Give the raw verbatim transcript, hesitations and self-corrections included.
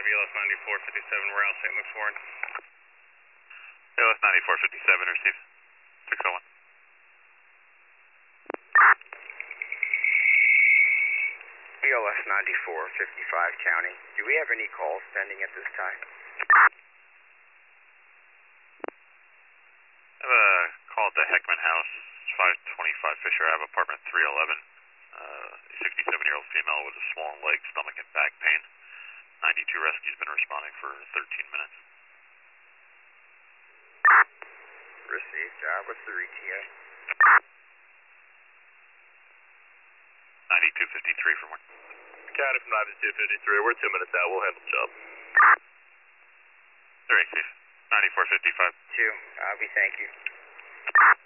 V L S ninety-four fifty-seven, we're out Saint Luke's Warren. V L S ninety-four fifty-seven, receive six oh one. V L S ninety-four fifty-five County, do we have any calls pending at this time? I have a call at the Heckman House, five twenty-five Fisher Ave, apartment three eleven. Uh, a sixty-seven-year-old female with a swollen leg, stomach, and back pain. ninety-two rescue's been responding for thirteen minutes. Received. Uh, what's the E T A? ninety-two fifty-three from where? County from ninety-two fifty-three, we're two minutes out, we'll handle the job. Three, safe. ninety-four fifty-five. Two, uh, we thank you.